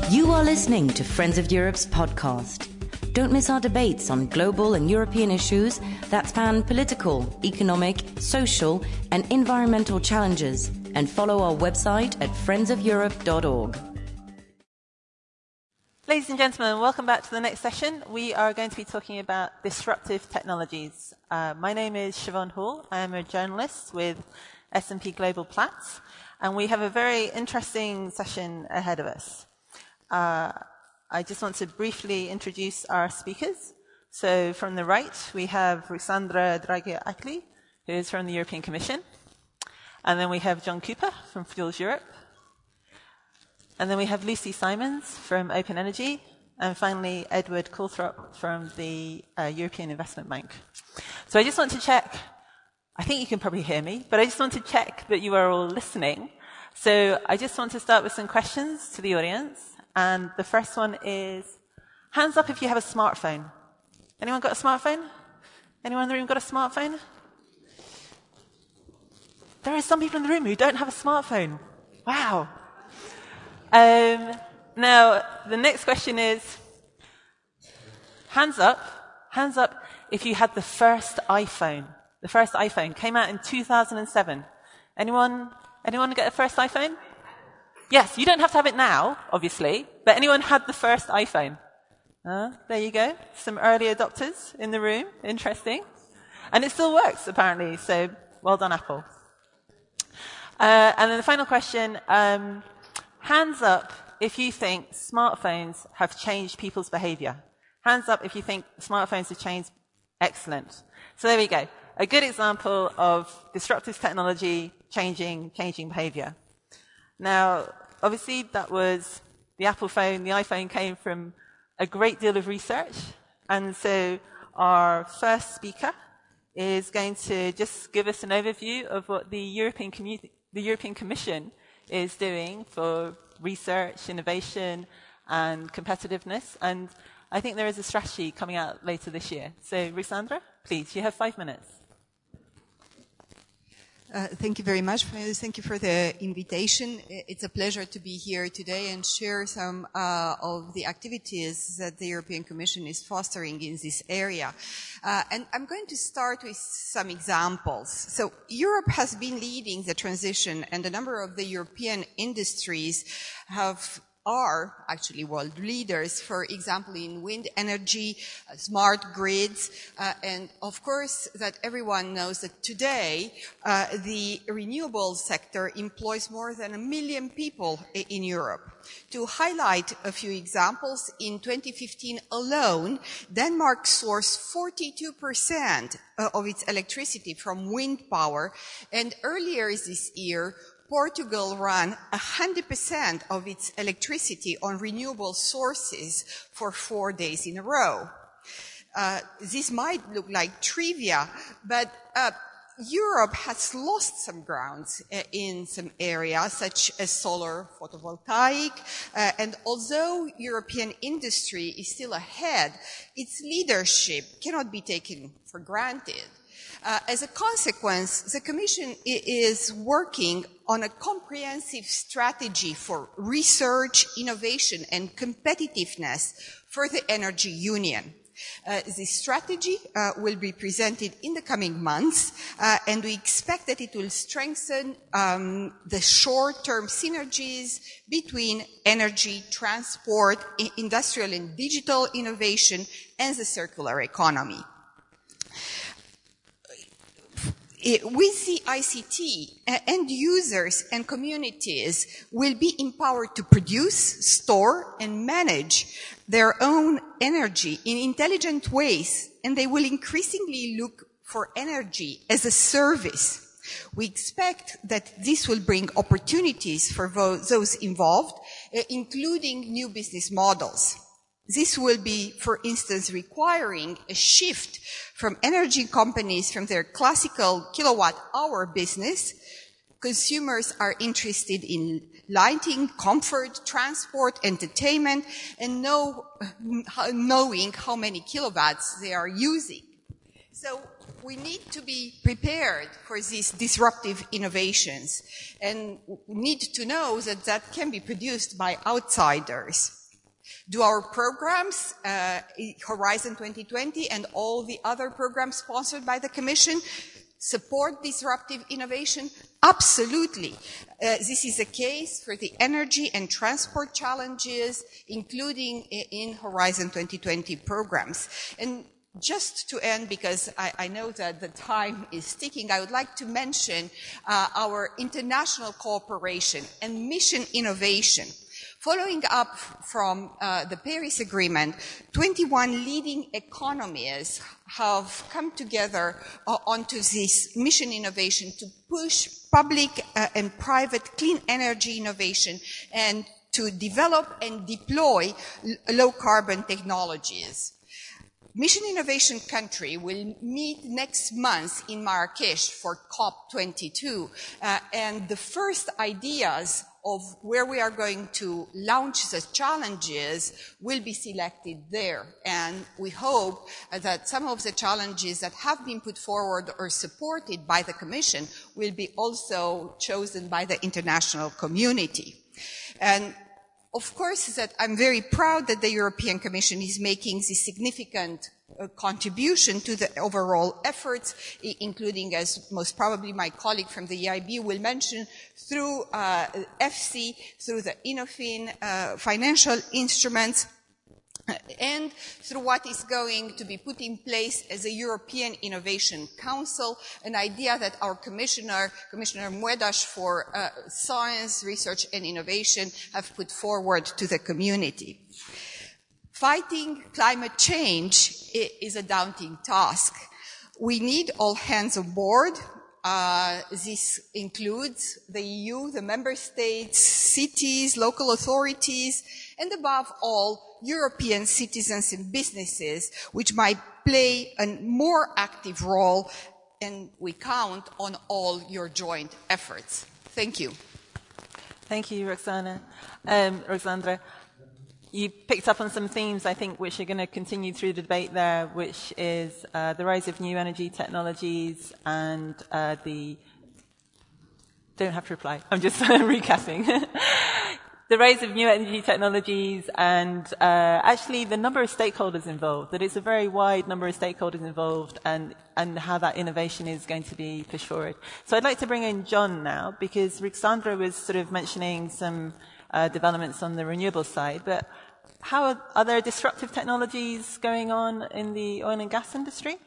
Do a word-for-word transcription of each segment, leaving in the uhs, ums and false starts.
You are listening to Friends of Europe's podcast. Don't miss our debates on global and European issues that span political, economic, social, and environmental challenges, and follow our website at friends of europe dot org. Ladies and gentlemen, welcome back to the next session. We are going to be talking about disruptive technologies. Uh, my name is Siobhan Hall. I am a journalist with S and P Global Platts, and we have a very interesting session ahead of us. Uh, I just want to briefly introduce our speakers. So from the right, we have Ruxandra Draghi-Akli, who is from the European Commission. And then we have John Cooper from Fuels Europe. And then we have Lucy Simons from Open Energy. And finally, Edward Coulthorpe from the uh, European Investment Bank. So I just want to check, I think you can probably hear me, but I just want to check that you are all listening. So I just want to start with some questions to the audience. And the first one is, hands up if you have a smartphone. Anyone got a smartphone? Anyone in the room got a smartphone? There are some people in the room who don't have a smartphone. Wow. Um, now, the next question is, hands up, hands up if you had the first iPhone. The first iPhone came out in two thousand seven. Anyone, anyone get a first iPhone? Yes, you don't have to have it now, obviously, but anyone had the first iPhone? Uh, there you go. Some early adopters in the room. Interesting. And it still works, apparently, so well done, Apple. Uh, and then the final question, um, hands up if you think smartphones have changed people's behavior. Hands up if you think smartphones have changed. Excellent. So there we go. A good example of disruptive technology changing, changing behavior. Now, obviously, that was the Apple phone. The iPhone came from a great deal of research. And so our first speaker is going to just give us an overview of what the European, commu- the European Commission is doing for research, innovation, and competitiveness. And I think there is a strategy coming out later this year. So, Ruxandra, please, you have five minutes. Uh, thank you very much. Thank you for the invitation. It's a pleasure to be here today and share some uh, of the activities that the European Commission is fostering in this area. Uh, and I'm going to start with some examples. So Europe has been leading the transition, and a number of the European industries have are actually world leaders, for example, in wind energy, uh, smart grids, uh, and of course that everyone knows that today uh, the renewable sector employs more than a million people in Europe. To highlight a few examples, in twenty fifteen alone, Denmark sourced forty-two percent of its electricity from wind power, and earlier this year, Portugal ran one hundred percent of its electricity on renewable sources for four days in a row. Uh, this might look like trivia, but uh, Europe has lost some grounds uh, in some areas, such as solar photovoltaic, uh, and although European industry is still ahead, its leadership cannot be taken for granted. Uh, as a consequence, the Commission is working on a comprehensive strategy for research, innovation, and competitiveness for the Energy Union. Uh, this strategy uh, will be presented in the coming months, uh, and we expect that it will strengthen um, the short-term synergies between energy, transport, industrial and digital innovation, and the circular economy. With the I C T, end users and communities will be empowered to produce, store, and manage their own energy in intelligent ways, and they will increasingly look for energy as a service. We expect that this will bring opportunities for those involved, including new business models. This will be, for instance, requiring a shift from energy companies from their classical kilowatt-hour business. Consumers are interested in lighting, comfort, transport, entertainment, and know, knowing how many kilowatts they are using. So we need to be prepared for these disruptive innovations and need to know that that can be produced by outsiders. Do our programs, uh, Horizon twenty twenty and all the other programs sponsored by the Commission, support disruptive innovation? Absolutely. Uh, this is the case for the energy and transport challenges, including in Horizon twenty twenty programs. And just to end, because I, I know that the time is ticking, I would like to mention uh, our international cooperation and mission innovation. Following up from uh, the Paris Agreement, twenty-one leading economies have come together uh, onto this mission innovation to push public uh, and private clean energy innovation and to develop and deploy low-carbon technologies. Mission Innovation Country will meet next month in Marrakesh for COP twenty-two, uh, and the first ideas of where we are going to launch the challenges will be selected there. And we hope uh, that some of the challenges that have been put forward or supported by the Commission will be also chosen by the international community. And of course, that I'm very proud that the European Commission is making this significant uh, contribution to the overall efforts, I- including, as most probably my colleague from the E I B will mention, through uh, F C, through the Innofin uh, financial instruments, and through what is going to be put in place as a European Innovation Council, an idea that our Commissioner, Commissioner Moedas for uh, Science, Research and Innovation have put forward to the community. Fighting climate change is a daunting task. We need all hands on board. Uh, this includes the E U, the member states, cities, local authorities, and above all, European citizens and businesses, which might play a more active role, and we count on all your joint efforts. Thank you. Thank you, Roxana. Um, Roxandra, you picked up on some themes, I think, which are going to continue through the debate there, which is uh, the rise of new energy technologies and uh, the... Don't have to reply. I'm just recapping. The rise of new energy technologies and uh, actually the number of stakeholders involved, that it's a very wide number of stakeholders involved and, and how that innovation is going to be pushed forward. So I'd like to bring in John now, because Roxandra was sort of mentioning some uh, developments on the renewable side, but how are, are there disruptive technologies going on in the oil and gas industry?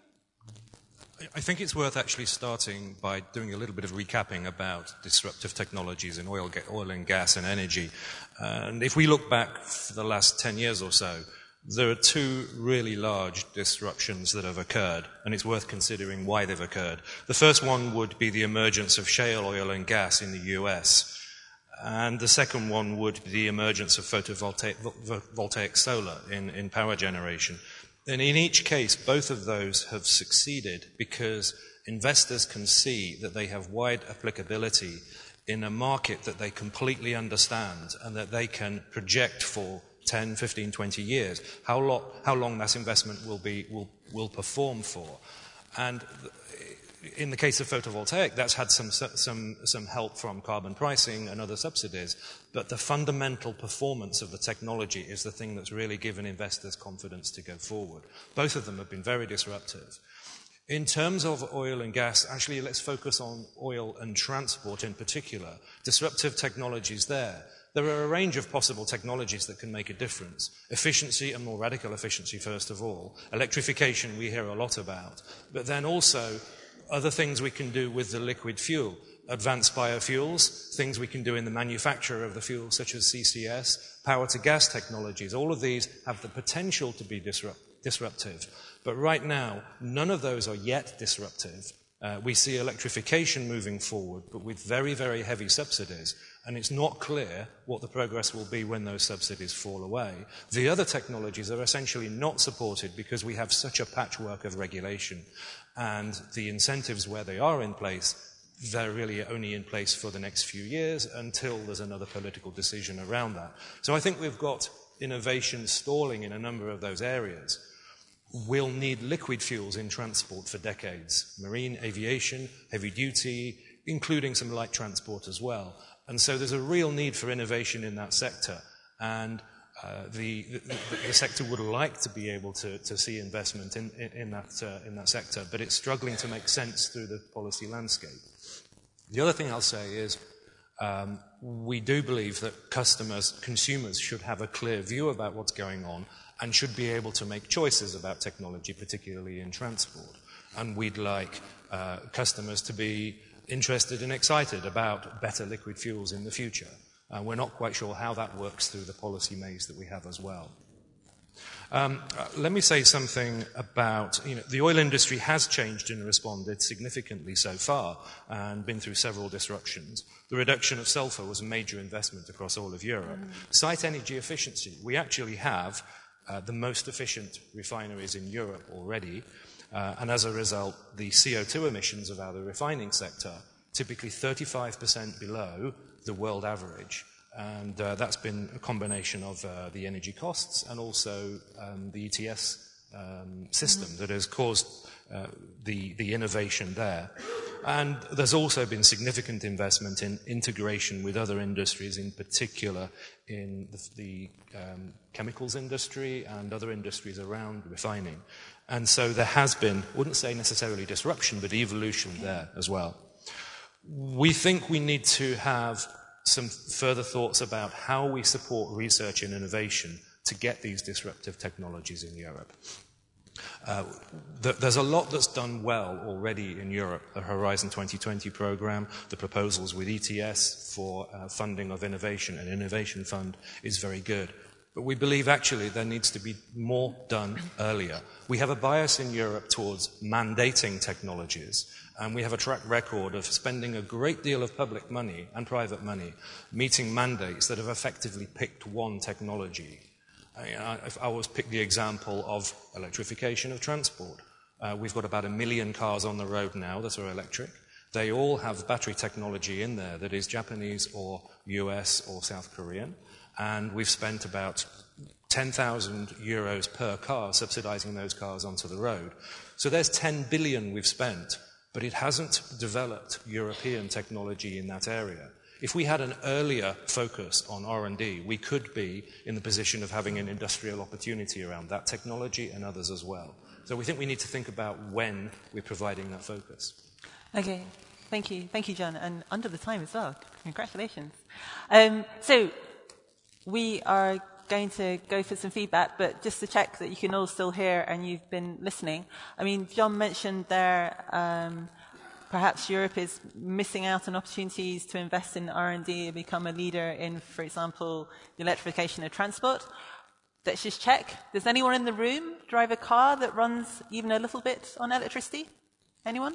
I think it's worth actually starting by doing a little bit of recapping about disruptive technologies in oil, oil and gas and energy. And if we look back for the last ten years or so, there are two really large disruptions that have occurred, and it's worth considering why they've occurred. The first one would be the emergence of shale oil and gas in the U S, and the second one would be the emergence of photovoltaic voltaic solar in, in power generation. And in each case, both of those have succeeded because investors can see that they have wide applicability in a market that they completely understand and that they can project for ten, fifteen, twenty years, how, lo- how long that investment will, be, will, will perform for. And in the case of photovoltaic, that's had some, some, some help from carbon pricing and other subsidies, but the fundamental performance of the technology is the thing that's really given investors confidence to go forward. Both of them have been very disruptive. In terms of oil and gas, actually let's focus on oil and transport in particular. Disruptive technologies there. There are a range of possible technologies that can make a difference. Efficiency and more radical efficiency, first of all. Electrification we hear a lot about. But then also other things we can do with the liquid fuel, advanced biofuels, things we can do in the manufacture of the fuel, such as C C S, power-to-gas technologies. All of these have the potential to be disrupt- disruptive. But right now, none of those are yet disruptive. Uh, we see electrification moving forward, but with very, very heavy subsidies, and it's not clear what the progress will be when those subsidies fall away. The other technologies are essentially not supported because we have such a patchwork of regulation. And the incentives where they are in place, they're really only in place for the next few years until there's another political decision around that. So I think we've got innovation stalling in a number of those areas. we'll need liquid fuels in transport for decades. Marine, aviation, heavy duty, including some light transport as well. And so there's a real need for innovation in that sector. And uh, the, the, the sector would like to be able to, to see investment in, in, in, that, uh, in that sector, but it's struggling to make sense through the policy landscape. The other thing I'll say is um, we do believe that customers, consumers should have a clear view about what's going on and should be able to make choices about technology, particularly in transport. And we'd like uh, customers to be interested and excited about better liquid fuels in the future. Uh, we're not quite sure how that works through the policy maze that we have as well. Um, uh, let me say something about, you know, the oil industry has changed and responded significantly so far and been through several disruptions. The reduction of sulfur was a major investment across all of Europe. Mm. Site energy efficiency. We actually have uh, the most efficient refineries in Europe already. Uh, and as a result, the C O two emissions of our refining sector typically thirty-five percent below the world average. And uh, that's been a combination of uh, the energy costs and also um, the E T S um, system mm-hmm. that has caused uh, the, the innovation there. And there's also been significant investment in integration with other industries, in particular in the, the um, chemicals industry and other industries around refining. And so there has been, I wouldn't say necessarily disruption, but evolution there as well. We think we need to have some further thoughts about how we support research and innovation to get these disruptive technologies in Europe. Uh, th- there's a lot that's done well already in Europe. The Horizon twenty twenty program, the proposals with E T S for uh, funding of innovation, an innovation fund is very good. But we believe actually there needs to be more done earlier. We have a bias in Europe towards mandating technologies, and we have a track record of spending a great deal of public money and private money meeting mandates that have effectively picked one technology. I, I, I always pick the example of electrification of transport. Uh, we've got about a million cars on the road now that are electric. They all have battery technology in there that is Japanese or U S or South Korean. And we've spent about ten thousand euros per car subsidizing those cars onto the road. So there's ten billion we've spent, but it hasn't developed European technology in that area. If we had an earlier focus on R and D, we could be in the position of having an industrial opportunity around that technology and others as well. So we think we need to think about when we're providing that focus. Okay, thank you. Thank you, John. And under the time as well. Congratulations. Um, so we are going to go for some feedback, but just to check that you can all still hear and you've been listening. I mean, John mentioned there um, perhaps Europe is missing out on opportunities to invest in R and D and become a leader in, for example, the electrification of transport. Let's just check. Does anyone in the room drive a car that runs even a little bit on electricity? Anyone?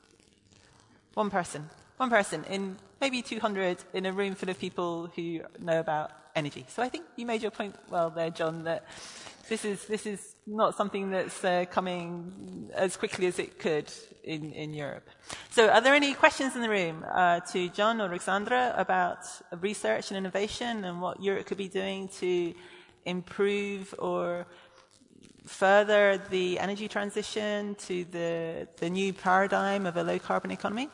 One person. One person in maybe two hundred in a room full of people who know about energy. So I think you made your point well there, John, that this is this is not something that's uh, coming as quickly as it could in, in Europe. So are there any questions in the room uh, to John or Alexandra about research and innovation and what Europe could be doing to improve or further the energy transition to the, the new paradigm of a low-carbon economy?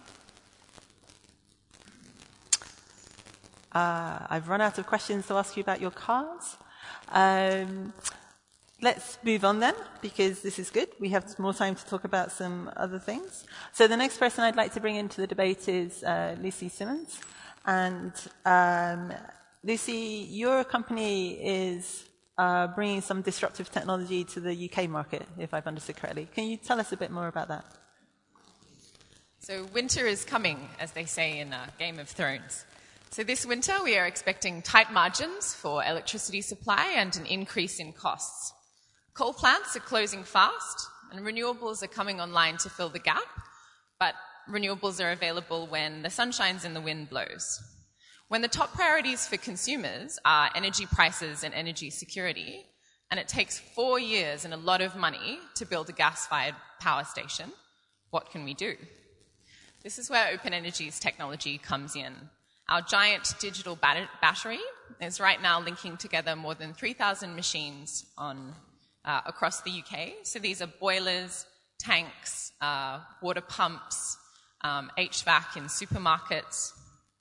Uh, I've run out of questions to ask you about your cars. Um, let's move on then, because this is good. We have more time to talk about some other things. So the next person I'd like to bring into the debate is uh, Lucy Simmons. And um, Lucy, your company is uh, bringing some disruptive technology to the U K market, if I've understood correctly. Can you tell us a bit more about that? So winter is coming, as they say in uh, Game of Thrones. So this winter we are expecting tight margins for electricity supply and an increase in costs. Coal plants are closing fast and renewables are coming online to fill the gap, but renewables are available when the sun shines and the wind blows. When the top priorities for consumers are energy prices and energy security, and it takes four years and a lot of money to build a gas-fired power station, what can we do? This is where Open Energy's technology comes in. Our giant digital bat- battery is right now linking together more than three thousand machines on uh, across the U K. So these are boilers, tanks, uh, water pumps, um, H V A C in supermarkets.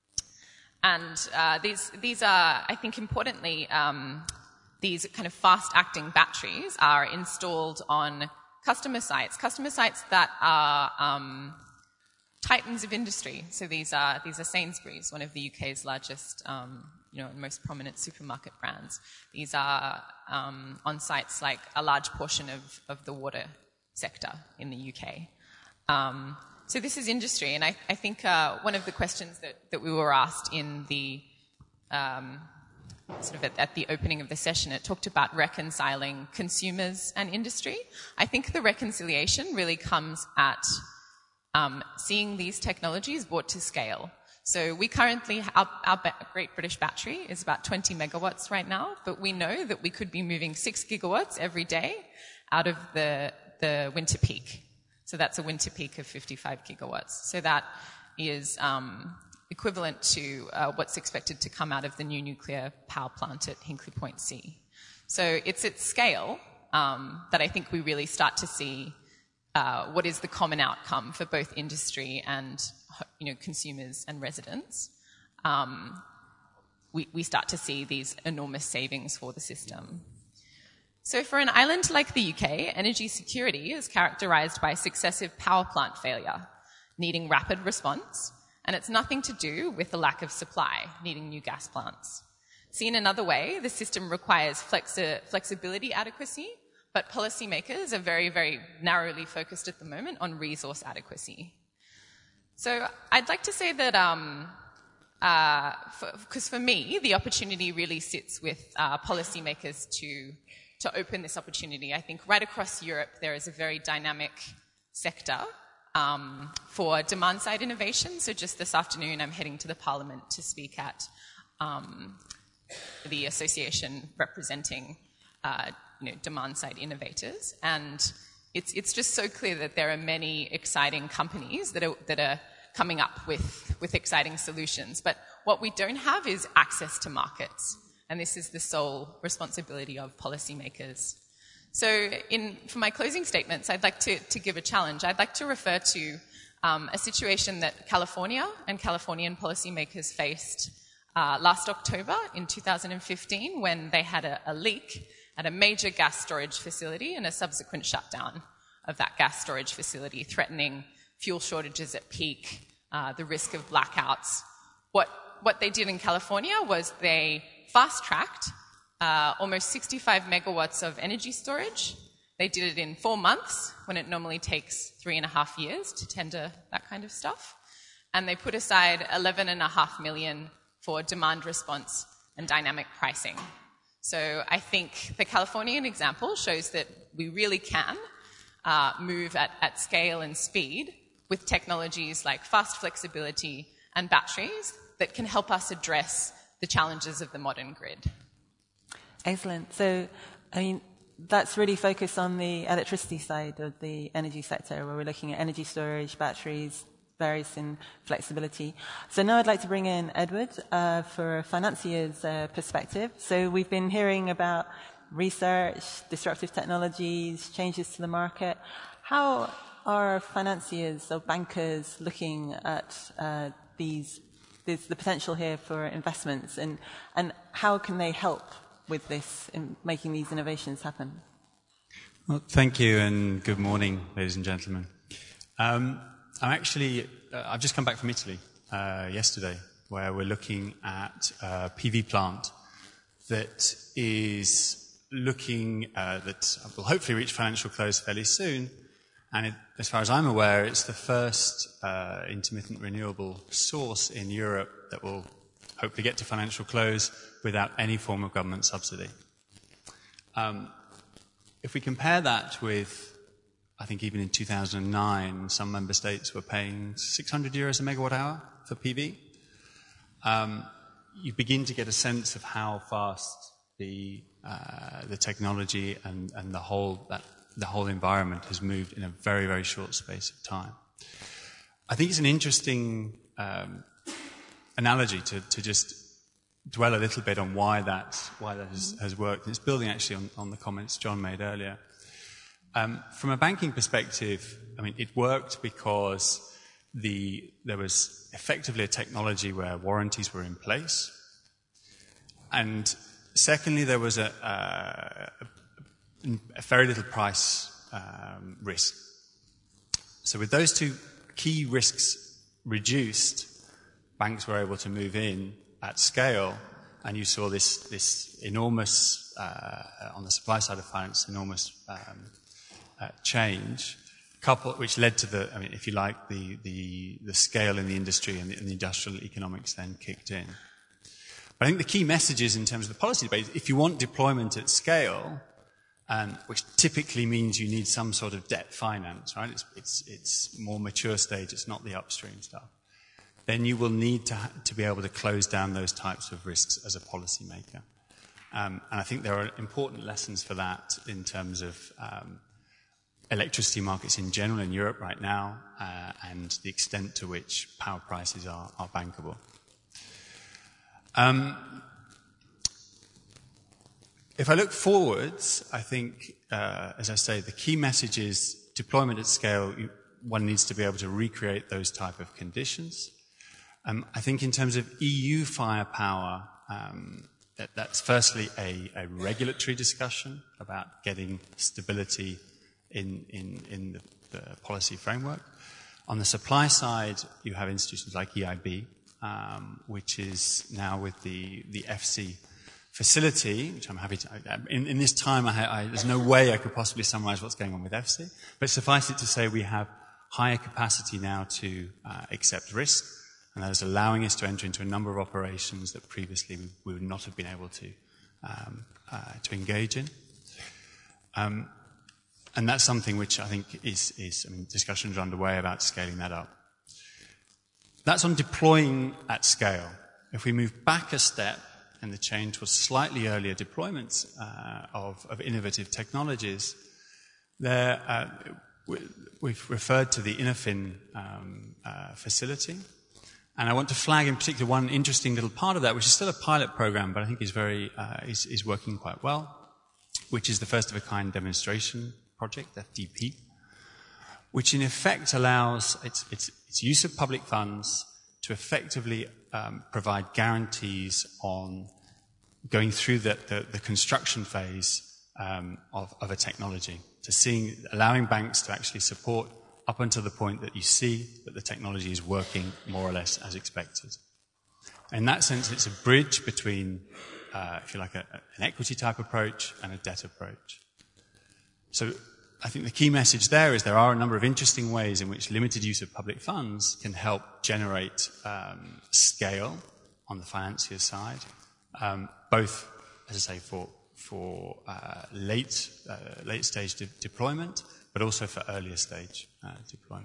And uh, these, these are, I think importantly, um, these kind of fast-acting batteries are installed on customer sites, customer sites that are um, titans of industry. So these are, these are Sainsbury's, one of the U K's largest, um, you know, most prominent supermarket brands. These are um, on sites like a large portion of, of the water sector in the U K. Um, So this is industry, and I, I think uh, one of the questions that, that we were asked in the um, sort of at, at the opening of the session, it talked about reconciling consumers and industry. I think the reconciliation really comes at um, seeing these technologies brought to scale. So we currently, our, our Great British Battery is about twenty megawatts right now, but we know that we could be moving six gigawatts every day out of the, the winter peak. So that's a winter peak of fifty-five gigawatts. So that is um, equivalent to uh, what's expected to come out of the new nuclear power plant at Hinkley Point C. So it's at scale um, that I think we really start to see uh, what is the common outcome for both industry and, you know, consumers and residents. Um, we, we start to see these enormous savings for the system. So for an island like the U K, energy security is characterised by successive power plant failure, needing rapid response, and it's nothing to do with the lack of supply, needing new gas plants. Seen another way, the system requires flexi- flexibility adequacy, but policymakers are very, very narrowly focused at the moment on resource adequacy. So I'd like to say that, um, uh, because for, for me, the opportunity really sits with uh, policymakers to to open this opportunity. I think right across Europe there is a very dynamic sector um, for demand-side innovation. So just this afternoon I'm heading to the Parliament to speak at um, the association representing uh, you know, demand-side innovators. And it's, it's just so clear that there are many exciting companies that are, that are coming up with, with exciting solutions. But what we don't have is access to markets. And this is the sole responsibility of policymakers. So in, for my closing statements, I'd like to, to give a challenge. I'd like to refer to um, a situation that California and Californian policymakers faced uh, last October in two thousand fifteen when they had a, a leak at a major gas storage facility and a subsequent shutdown of that gas storage facility, threatening fuel shortages at peak, uh, the risk of blackouts. What, what they did in California was they fast-tracked uh, almost sixty-five megawatts of energy storage. They did it in four months, when it normally takes three and a half years to tender that kind of stuff. And they put aside eleven and a half million for demand response and dynamic pricing. So I think the Californian example shows that we really can uh, move at, at scale and speed with technologies like fast flexibility and batteries that can help us address the challenges of the modern grid. Excellent. So, I mean, that's really focused on the electricity side of the energy sector, where we're looking at energy storage, batteries, various in flexibility. So now I'd like to bring in Edward uh, for a financier's uh, perspective. So we've been hearing about research, disruptive technologies, changes to the market. How are financiers or bankers looking at uh, these There's the potential here for investments, and, and how can they help with this in making these innovations happen? Well, thank you, and good morning, ladies and gentlemen. Um, I'm actually, uh, I've just come back from Italy uh, yesterday, where we're looking at a P V plant that is looking, uh, that will hopefully reach financial close fairly soon. And it, as far as I'm aware, it's the first uh, intermittent renewable source in Europe that will hopefully get to financial close without any form of government subsidy. Um, if we compare that with, I think even in two thousand nine, some member states were paying six hundred euros a megawatt hour for P V, um, you begin to get a sense of how fast the, uh, the technology and, and the whole that the whole environment has moved in a very, very short space of time. I think it's an interesting um, analogy to, to just dwell a little bit on why that, why that has, has worked. And it's building actually on, on the comments John made earlier. Um, from a banking perspective, I mean, it worked because the, there was effectively a technology where warranties were in place. And secondly, there was a, a, a very little price um, risk. So with those two key risks reduced, banks were able to move in at scale, and you saw this, this enormous, uh, on the supply side of finance, enormous um, uh, change, couple, which led to the, I mean, if you like, the, the, the scale in the industry and the, and the industrial economics then kicked in. But I think the key messages in terms of the policy debate, if you want deployment at scale, um, which typically means you need some sort of debt finance, right? It's, it's, it's more mature stage, it's not the upstream stuff. Then you will need to, ha- to be able to close down those types of risks as a policymaker. Um, and I think there are important lessons for that in terms of um, electricity markets in general in Europe right now, uh, and the extent to which power prices are, are bankable. Um, if I look forwards, I think, uh, as I say, the key message is deployment at scale. You, one needs to be able to recreate those type of conditions. Um, I think in terms of E U firepower, um, that, that's firstly a, a regulatory discussion about getting stability in, in, in the, the policy framework. On the supply side, you have institutions like E I B, um, which is now with the, the F C facility, which I'm happy to... In, in this time, I, I, there's no way I could possibly summarize what's going on with F C, but suffice it to say we have higher capacity now to uh, accept risk, and that is allowing us to enter into a number of operations that previously we, we would not have been able to, um, uh, to engage in. Um, And that's something which I think is, is, I mean, discussions are underway about scaling that up. That's on deploying at scale. If we move back a step, and the change was slightly earlier deployments uh, of, of innovative technologies, there, uh, we, we've referred to the Innofin um, uh, facility. And I want to flag in particular one interesting little part of that, which is still a pilot program, but I think is very, uh, is, is working quite well, which is the first of a kind demonstration project, F D P, which in effect allows its, its, its use of public funds to effectively um, provide guarantees on going through the, the, the construction phase um, of, of a technology, to seeing, allowing banks to actually support up until the point that you see that the technology is working more or less as expected. In that sense, it's a bridge between, uh, if you like, a, an equity type approach and a debt approach. So I think the key message there is there are a number of interesting ways in which limited use of public funds can help generate um, scale on the financier side, um, both, as I say, for, for uh, late, uh, late stage de- deployment, but also for earlier stage uh, deployment.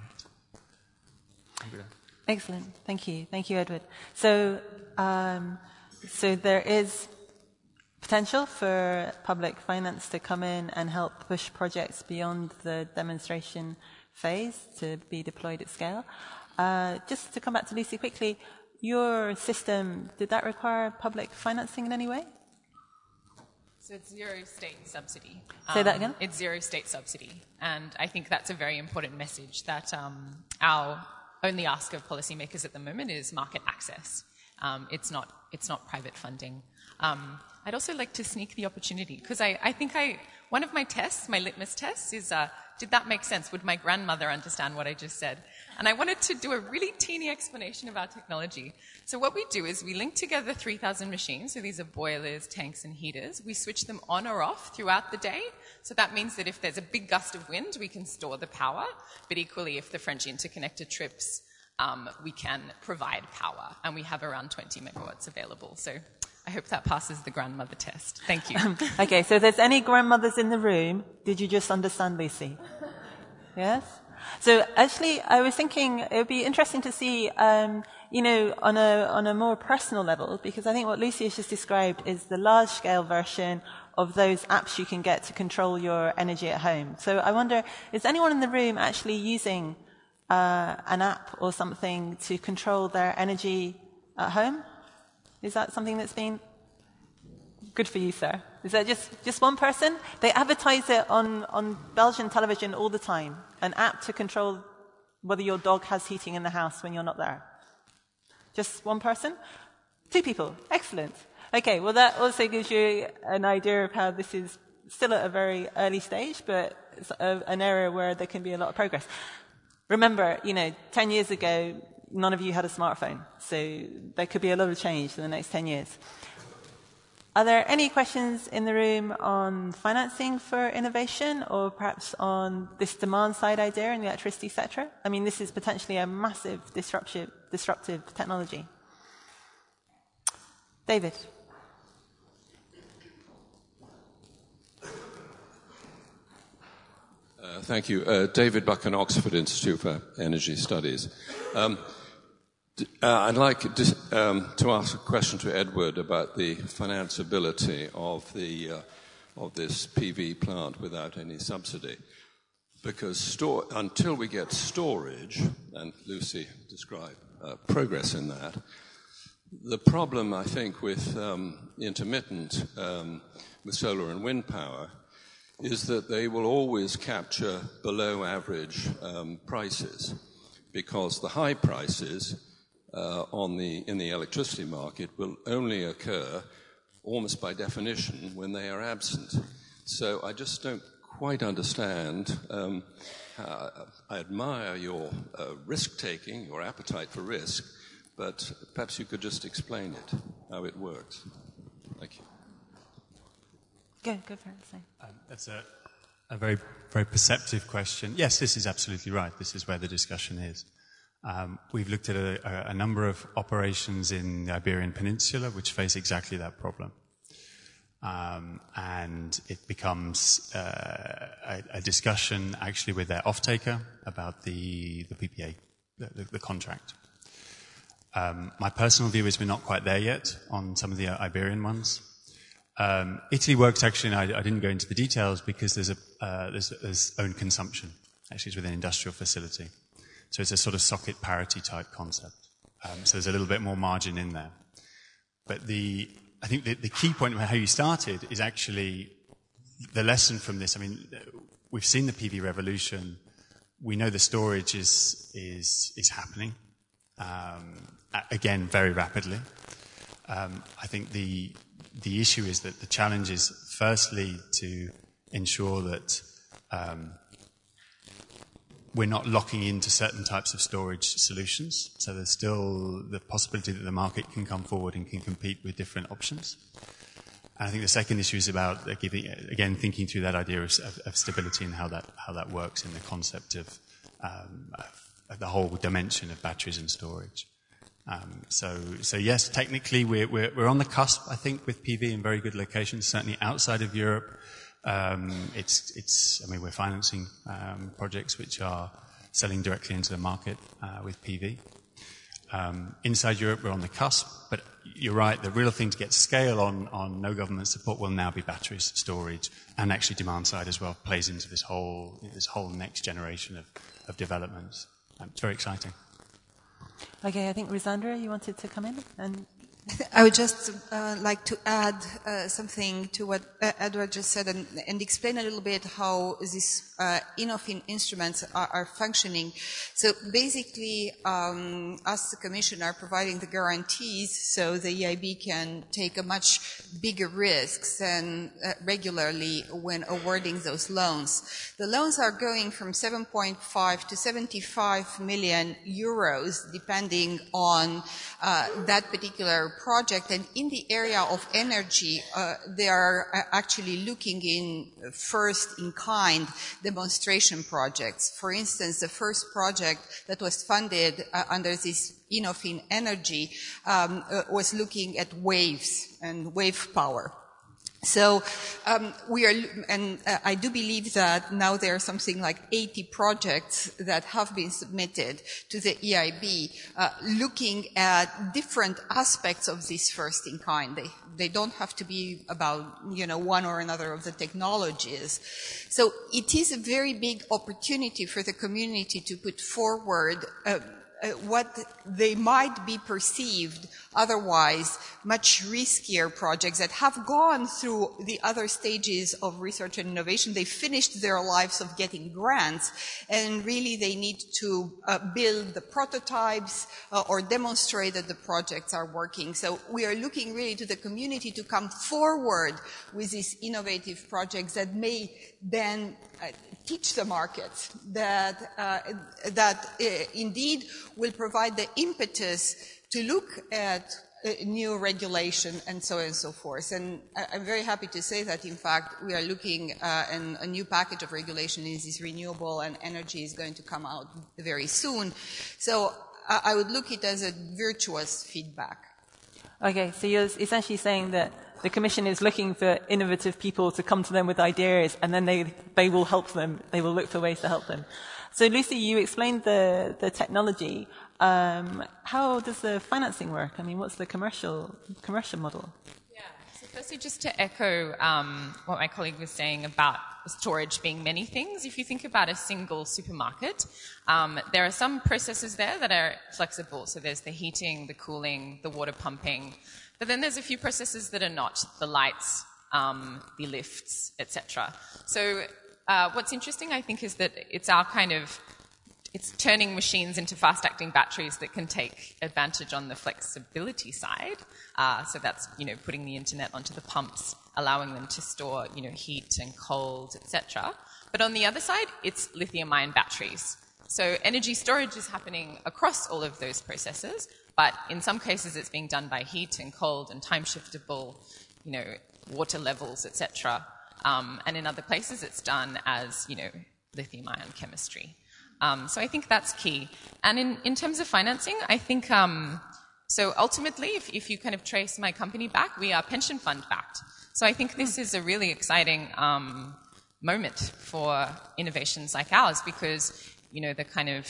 Excellent. Thank you. Thank you, Edward. So, um, so there is potential for public finance to come in and help push projects beyond the demonstration phase to be deployed at scale. Uh, just to come back to Lucy quickly, your system, did that require public financing in any way? So it's zero state subsidy. Say that Um, again? It's zero state subsidy. And I think that's a very important message that um, our only ask of policymakers at the moment is market access. Um, it's not, it's not private funding. Um, I'd also like to sneak the opportunity, because I, I think I, one of my tests, my litmus tests, is uh, did that make sense? Would my grandmother understand what I just said? And I wanted to do a really teeny explanation about technology. So what we do is we link together three thousand machines. So these are boilers, tanks, and heaters. We switch them on or off throughout the day. So that means that if there's a big gust of wind, we can store the power. But equally, if the French interconnector trips, um, we can provide power. And we have around twenty megawatts available. So I hope that passes the grandmother test. Thank you. Okay, so if there's any grandmothers in the room, did you just understand Lucy? Yes? So actually, I was thinking it would be interesting to see, um, you know, on a, on a more personal level, because I think what Lucy has just described is the large-scale version of those apps you can get to control your energy at home. So I wonder, is anyone in the room actually using uh, an app or something to control their energy at home? Is that something that's been good for you, sir? Is that just, just one person? They advertise it on, on Belgian television all the time. An app to control whether your dog has heating in the house when you're not there. Just one person? Two people. Excellent. Okay, well that also gives you an idea of how this is still at a very early stage, but it's a, an area where there can be a lot of progress. Remember, you know, ten years ago, none of you had a smartphone, so there could be a lot of change in the next ten years. Are there any questions in the room on financing for innovation, or perhaps on this demand-side idea in the electricity sector? I mean, this is potentially a massive disruptive, disruptive technology. David. Uh, thank you. Uh, David Buchan, Oxford Institute for Energy Studies. Um, Uh, I'd like um, to ask a question to Edward about the financeability of the uh, of this P V plant without any subsidy, because store, until we get storage, and Lucy described uh, progress in that, the problem I think with um, intermittent, um, with solar and wind power, is that they will always capture below average um, prices, because the high prices Uh, on the in the electricity market will only occur almost by definition when they are absent. So I just don't quite understand. Um, uh, I admire your uh, risk-taking, your appetite for risk, but perhaps you could just explain it, how it works. Thank you. Go, go for it. Um, that's a, a very, very perceptive question. Yes, this is absolutely right. This is where the discussion is. Um, we've looked at a, a number of operations in the Iberian Peninsula which face exactly that problem. Um, and it becomes uh, a, a discussion actually with their off-taker about the, the P P A, the, the contract. Um, my personal view is we're not quite there yet on some of the Iberian ones. Um, Italy works actually, and I, I didn't go into the details because there's, a, uh, there's, there's own consumption. Actually, it's with an industrial facility. So it's a sort of socket parity type concept. Um, so there's a little bit more margin in there. But the, I think the, the key point about how you started is actually the lesson from this. I mean, we've seen the P V revolution. We know the storage is, is, is happening, um, again, very rapidly. Um, I think the, the issue is that the challenge is firstly to ensure that, um, we're not locking into certain types of storage solutions. So there's still the possibility that the market can come forward and can compete with different options. And I think the second issue is about, uh, giving, again, thinking through that idea of, of, of stability and how that, how that works in the concept of, um, of the whole dimension of batteries and storage. Um, so, so yes, technically we're, we're, we're on the cusp, I think, with P V in very good locations, certainly outside of Europe. Um, it's, it's, I mean, we're financing um, projects which are selling directly into the market uh, with P V. Um, inside Europe, we're on the cusp, but you're right, the real thing to get scale on, on no government support will now be batteries, storage, and actually demand side as well plays into this whole, this whole next generation of, of developments. Um, it's very exciting. Okay, I think Rosandra, you wanted to come in and... I would just uh, like to add uh, something to what uh, Edward just said and, and explain a little bit how these uh, Innofin instruments are, are functioning. So basically, um, us, the Commission, are providing the guarantees so the E I B can take a much bigger risks than uh, regularly when awarding those loans. The loans are going from seven point five to seventy-five million euros, depending on uh, that particular project. And in the area of energy, uh, they are actually looking in first in kind demonstration projects. For instance, the first project that was funded uh, under this Innofin Energy um, uh, was looking at waves and wave power. So um, we are, and uh, I do believe that now there are something like eighty projects that have been submitted to the E I B, uh, looking at different aspects of this first in kind. They they don't have to be about, you know, one or another of the technologies. So it is a very big opportunity for the community to put forward Uh, Uh, what they might be perceived otherwise much riskier projects that have gone through the other stages of research and innovation. They finished their lives of getting grants, and really they need to uh, build the prototypes uh, or demonstrate that the projects are working. So we are looking really to the community to come forward with these innovative projects that may then uh, teach the markets that, uh, that uh, indeed will provide the impetus to look at uh, new regulation and so on and so forth. And I'm very happy to say that, in fact, we are looking uh, and a new package of regulation is this renewable and energy is going to come out very soon. So uh, I would look at it as a virtuous feedback. Okay, so you're essentially saying that the Commission is looking for innovative people to come to them with ideas, and then they, they will help them. They will look for ways to help them. So, Lucy, you explained the, the technology. Um, how does the financing work? I mean, what's the commercial commercial model? Yeah. So, firstly, just to echo um, what my colleague was saying about storage being many things. If you think about a single supermarket, um, there are some processes there that are flexible. So, there's the heating, the cooling, the water pumping. But then there's a few processes that are not, the lights, um, the lifts, et cetera. So uh, what's interesting, I think, is that it's our kind of, it's turning machines into fast-acting batteries that can take advantage on the flexibility side. Uh, so that's, you know, putting the internet onto the pumps, allowing them to store, you know, heat and cold, et cetera. But on the other side, it's lithium-ion batteries. So energy storage is happening across all of those processes, but in some cases it's being done by heat and cold and time-shiftable, you know, water levels, et cetera. Um, and in other places it's done as, you know, lithium-ion chemistry. Um, so I think that's key. And in, in terms of financing, I think, um, so ultimately, if, if you kind of trace my company back, we are pension fund backed. So I think this is a really exciting um, moment for innovations like ours because, you know, the kind of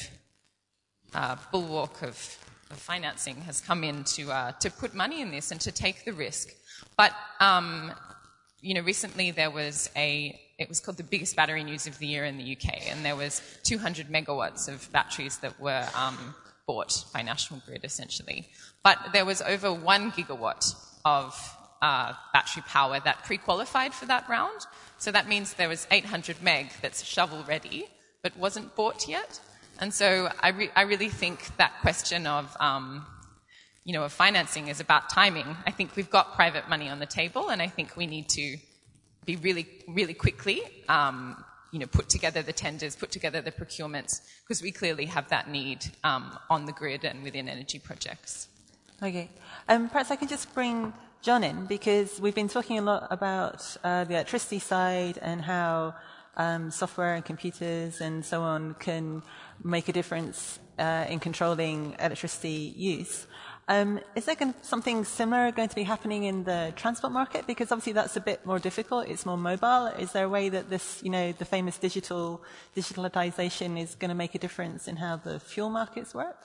uh, bulwark of of financing has come in to uh, to put money in this and to take the risk. But um, you know, recently there was a it was called the biggest battery news of the year in the U K, and there was two hundred megawatts of batteries that were um, bought by National Grid, essentially. But there was over one gigawatt of uh, battery power that pre-qualified for that round. So that means there was eight hundred meg that's shovel ready, but wasn't bought yet. And so I, re- I really think that question of, um, you know, of financing is about timing. I think we've got private money on the table, and I think we need to be really, really quickly, um, you know, put together the tenders, put together the procurements, because we clearly have that need um, on the grid and within energy projects. Okay. Um, perhaps I can just bring John in, because we've been talking a lot about uh, the electricity side and how um, software and computers and so on can make a difference uh, in controlling electricity use. Um, is there going to, something similar going to be happening in the transport market? Because obviously that's a bit more difficult. It's more mobile. Is there a way that this, you know, the famous digital digitalization is going to make a difference in how the fuel markets work?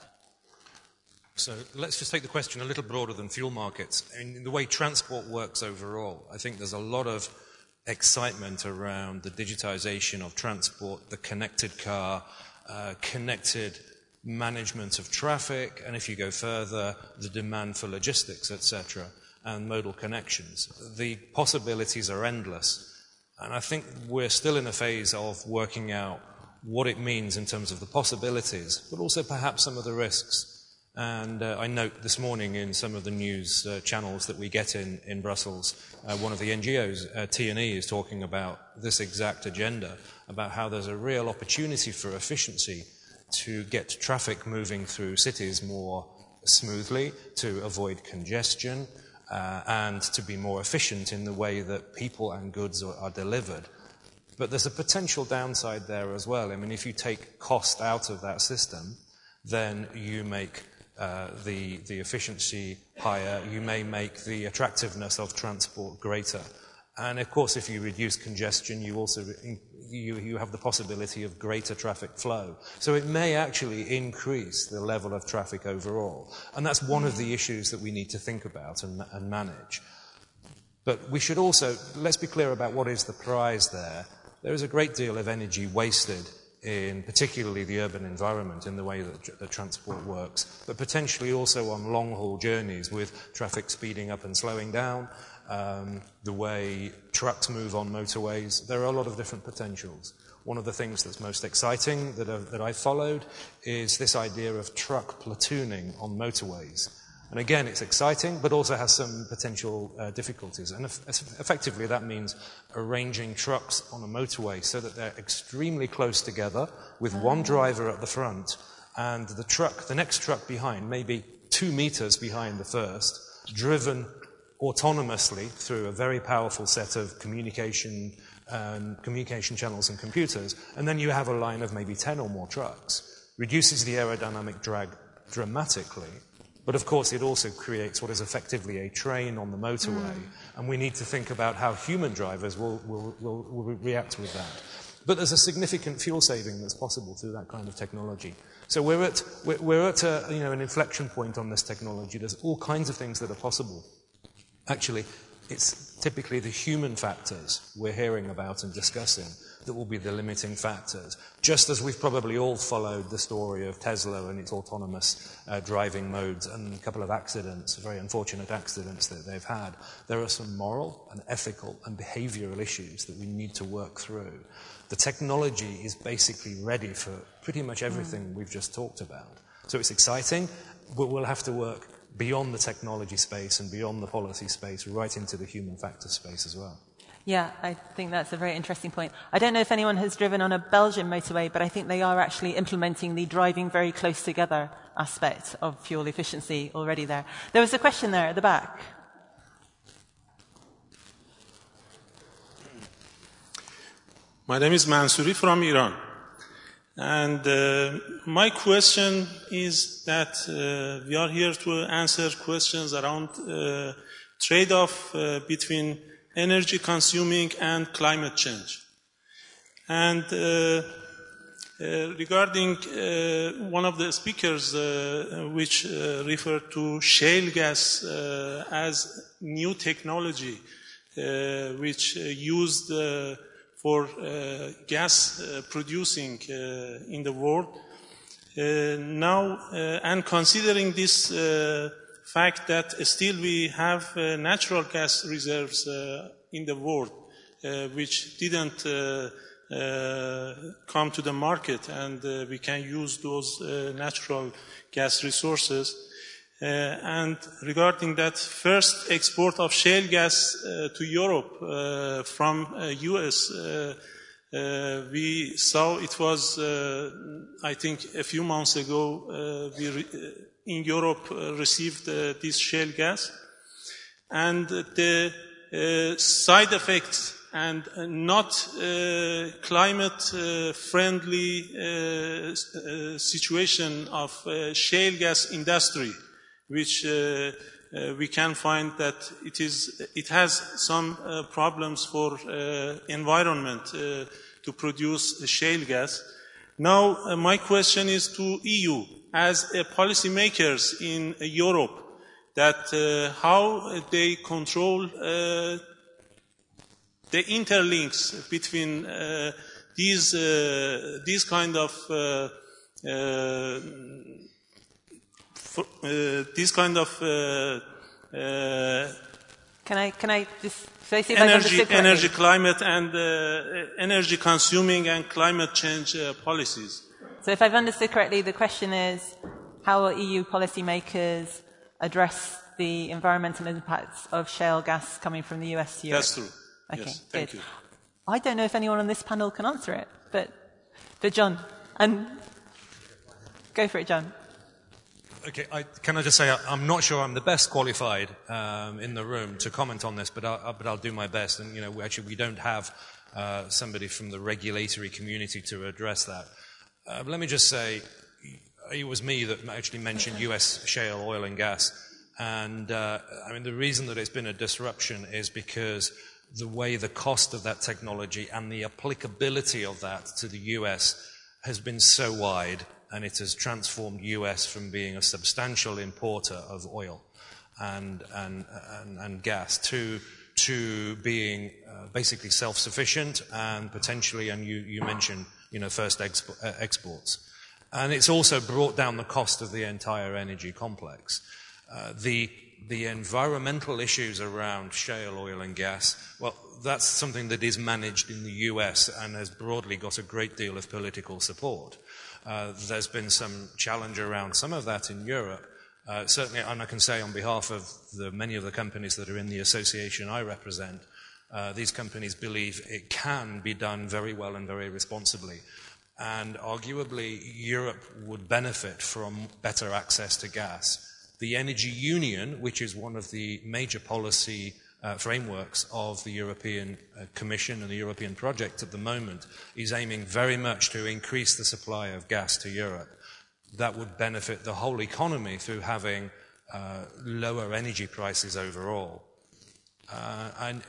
So let's just take the question a little broader than fuel markets. In the way transport works overall, I think there's a lot of excitement around the digitization of transport, the connected car, uh, connected management of traffic, and if you go further, the demand for logistics, et cetera, and modal connections. The possibilities are endless. And I think we're still in a phase of working out what it means in terms of the possibilities, but also perhaps some of the risks. And uh, I note this morning in some of the news uh, channels that we get in, in Brussels, uh, one of the N G Os, uh, T and E, is talking about this exact agenda, about how there's a real opportunity for efficiency to get traffic moving through cities more smoothly, to avoid congestion, uh, and to be more efficient in the way that people and goods are, are delivered. But there's a potential downside there as well. I mean, if you take cost out of that system, then you make uh, the, the efficiency higher, you may make the attractiveness of transport greater. And of course, if you reduce congestion, you also you, you have the possibility of greater traffic flow. So it may actually increase the level of traffic overall. And that's one of the issues that we need to think about and, and manage. But we should also, let's be clear about what is the prize there. There is a great deal of energy wasted in particularly the urban environment, in the way that, that transport works, but potentially also on long-haul journeys with traffic speeding up and slowing down, um, the way trucks move on motorways. There are a lot of different potentials. One of the things that's most exciting that I've, that I've followed is this idea of truck platooning on motorways. And again, it's exciting, but also has some potential uh, difficulties. And eff- effectively, that means arranging trucks on a motorway so that they're extremely close together, with one driver at the front, and the truck, the next truck behind, maybe two meters behind the first, driven autonomously through a very powerful set of communication um, communication channels and computers. And then you have a line of maybe ten or more trucks. Reduces the aerodynamic drag dramatically. But of course, it also creates what is effectively a train on the motorway, mm. and we need to think about how human drivers will, will, will, will react with that. But there's a significant fuel saving that's possible through that kind of technology. So we're at, we're, we're at a, you know, an inflection point on this technology. There's all kinds of things that are possible. Actually, it's typically the human factors we're hearing about and discussing that will be the limiting factors. Just as we've probably all followed the story of Tesla and its autonomous uh, driving modes and a couple of accidents, very unfortunate accidents that they've had, there are some moral and ethical and behavioral issues that we need to work through. The technology is basically ready for pretty much everything mm. we've just talked about. So it's exciting, but we'll have to work beyond the technology space and beyond the policy space, right into the human factor space as well. Yeah, I think that's a very interesting point. I don't know if anyone has driven on a Belgian motorway, but I think they are actually implementing the driving very close together aspect of fuel efficiency already there. There was a question there at the back. My name is Mansouri from Iran. And uh, my question is that uh, we are here to answer questions around uh, trade-off uh, between energy consuming and climate change. And uh, uh, regarding uh, one of the speakers uh, which uh, referred to shale gas uh, as new technology uh, which uh, used uh, for uh, gas uh, producing uh, in the world. Uh, now, uh, and considering this uh, fact that still we have uh, natural gas reserves uh, in the world, uh, which didn't uh, uh, come to the market, and uh, we can use those uh, natural gas resources. Uh, and regarding that first export of shale gas uh, to Europe uh, from uh, U S, uh, uh, we saw it was, uh, I think, a few months ago, uh, we re- in Europe uh, received uh, this shale gas, and the uh, side effects and uh, not uh, climate uh, friendly uh, uh, situation of uh, shale gas industry, which uh, uh, we can find that it is it has some uh, problems for uh, environment uh, to produce shale gas. Now, uh, my question is to E U as uh, policymakers in uh, Europe, that uh, how they control uh, the interlinks between uh, these uh, these kind of uh, uh, For, uh, this kind of uh, uh, can I can I just say energy, energy, climate, and uh, energy consuming and climate change uh, policies? So, if I've understood correctly, the question is how will E U policymakers address the environmental impacts of shale gas coming from the U S to Europe? That's true. Okay, yes, thank good. you. I don't know if anyone on this panel can answer it, but but John, and go for it, John. Okay, I, can I just say I'm not sure I'm the best qualified um, in the room to comment on this, but I'll, but I'll do my best. And you know, actually, we don't have uh, somebody from the regulatory community to address that. Uh, let me just say, it was me that actually mentioned U S shale oil and gas, and uh, I mean the reason that it's been a disruption is because the way the cost of that technology and the applicability of that to the U S has been so wide. And it has transformed U S from being a substantial importer of oil and and and, and gas to to being uh, basically self-sufficient and potentially, and you, you mentioned you know, first expo- uh, exports. And it's also brought down the cost of the entire energy complex. Uh, the The environmental issues around shale oil and gas, well, that's something that is managed in the U S and has broadly got a great deal of political support. Uh, there's been some challenge around some of that in Europe. Uh, certainly, and I can say on behalf of the, many of the companies that are in the association I represent, uh, these companies believe it can be done very well and very responsibly. And arguably, Europe would benefit from better access to gas. The Energy Union, which is one of the major policy uh, frameworks of the European uh, Commission and the European project at the moment, is aiming very much to increase the supply of gas to Europe. That would benefit the whole economy through having uh, lower energy prices overall. Uh, and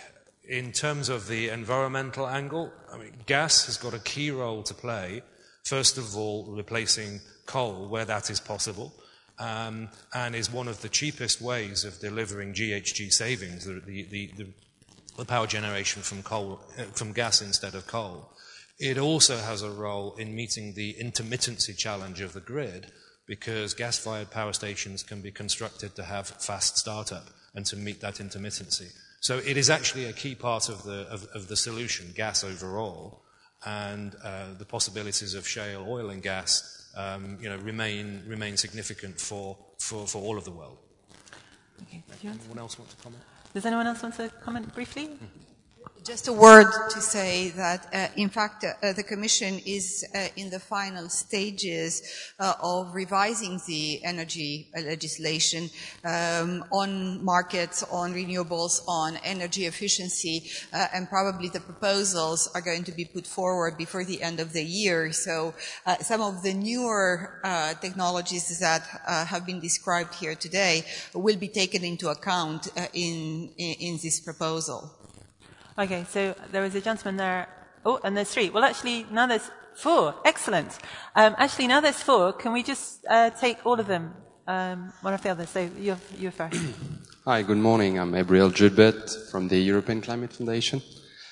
in terms of the environmental angle, I mean, gas has got a key role to play, first of all, replacing coal where that is possible. Um, and is one of the cheapest ways of delivering G H G savings, the, the, the, the power generation from coal, uh, from gas instead of coal. It also has a role in meeting the intermittency challenge of the grid, because gas-fired power stations can be constructed to have fast startup and to meet that intermittency. So it is actually a key part of the, of, of the solution, gas overall, and uh, the possibilities of shale oil and gas Um, you know, remain remain significant for, for, for all of the world. Okay. Anyone else want to comment? Does anyone else want to comment briefly? Mm-hmm. Just a word to say that, uh, in fact, uh, the Commission is uh, in the final stages uh, of revising the energy uh, legislation um, on markets, on renewables, on energy efficiency, uh, and probably the proposals are going to be put forward before the end of the year. So uh, some of the newer uh, technologies that uh, have been described here today will be taken into account uh, in, in, in this proposal. Okay, so there was a gentleman there. Oh, and there's three. Well, actually, now there's four. Excellent. Um, actually, now there's four. Can we just uh, take all of them, um, one after the other? So you're, you're first. Hi, good morning. I'm Gabriel Judbert from the European Climate Foundation.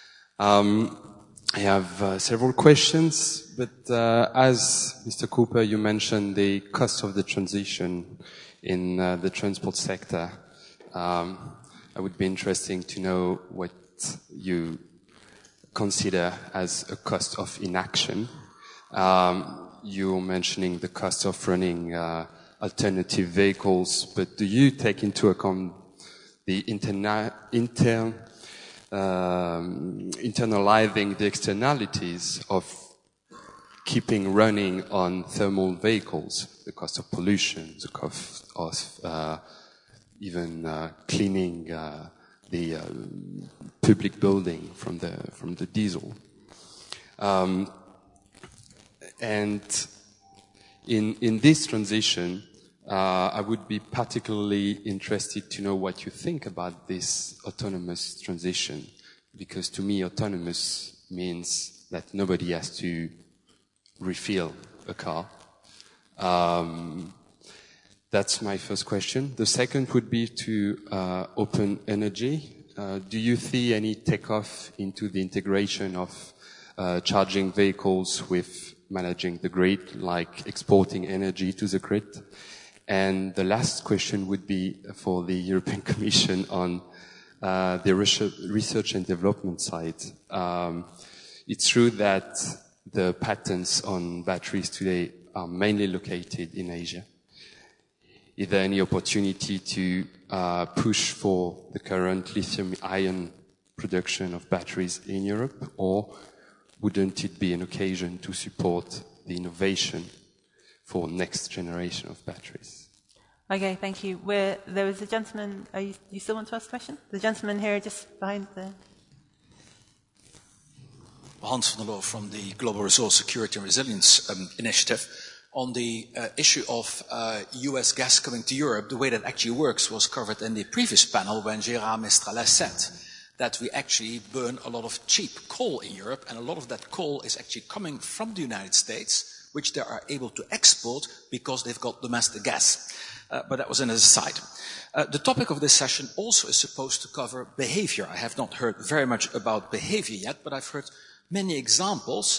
Um, I have uh, several questions, but uh, as Mister Cooper, you mentioned the cost of the transition in uh, the transport sector. Um, I would be interesting to know what you consider as a cost of inaction. Um, you're mentioning the cost of running uh, alternative vehicles, but do you take into account the interna- inter, um, internalizing the externalities of keeping running on thermal vehicles, the cost of pollution, the cost of uh, even uh, cleaning uh, the uh, public building from the from the diesel, um, and in in this transition, uh, I would be particularly interested to know what you think about this autonomous transition, because to me, autonomous means that nobody has to refill a car. Um, That's my first question. The second would be to uh, open energy. Uh, do you see any takeoff into the integration of uh, charging vehicles with managing the grid, like exporting energy to the grid? And the last question would be for the European Commission on uh, the research and development side. Um, it's true that the patents on batteries today are mainly located in Asia. Is there any opportunity to uh, push for the current lithium-ion production of batteries in Europe, or wouldn't it be an occasion to support the innovation for next generation of batteries? Okay, thank you. We're, there was a gentleman. Are you, you still want to ask a question? The gentleman here just behind the... Hans van der Loo from the Global Resource Security and Resilience um, Initiative. On the uh, issue of uh, U S gas coming to Europe, the way that actually works was covered in the previous panel when Gérard Mestralès said that we actually burn a lot of cheap coal in Europe, and a lot of that coal is actually coming from the United States, which they are able to export because they've got domestic gas. Uh, but that was an aside. Uh, the topic of this session also is supposed to cover behavior. I have not heard very much about behavior yet, but I've heard many examples